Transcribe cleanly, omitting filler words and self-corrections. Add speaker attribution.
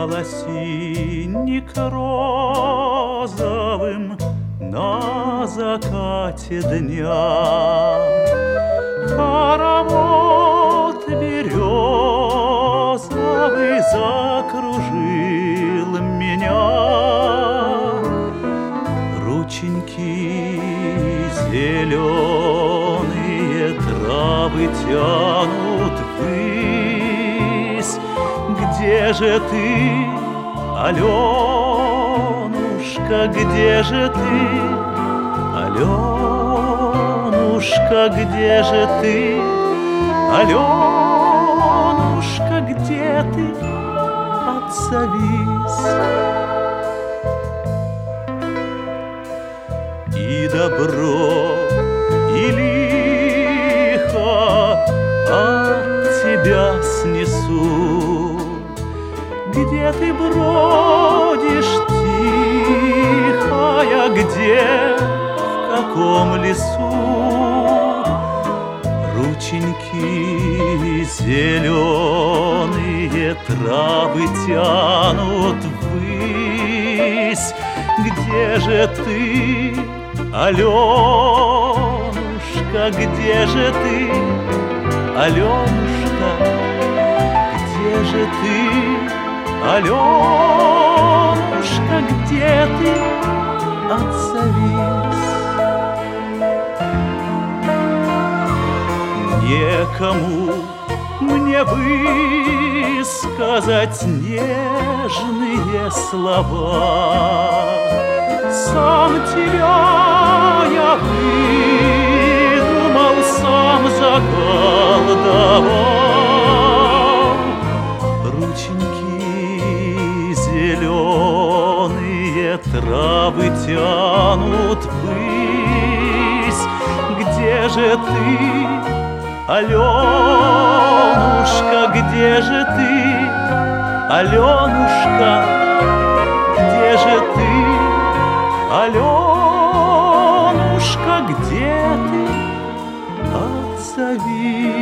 Speaker 1: Стал осинник розовым на закате дня. Хоровод березовый закружил меня. Рученьки зеленые травы тянут ввысь. Где же ты, Аленушка, где же ты, Аленушка, где же ты, Аленушка, где ты, отзовись. И добро, и лихо от тебя снесу. Где ты бродишь, тихая, где, в каком лесу? Рученьки зеленые травы тянут ввысь. Где же ты, Аленушка, где же ты, Аленушка, где же ты, Аленушка, где ты, отзовись. Некому мне высказать нежные слова. Сам тебя я выдумал, сам заколдовал. Рученьки зеленые травы тянут ввысь. Где же ты, Аленушка, где же ты, Аленушка, где же ты, Аленушка, где ты, отзовись.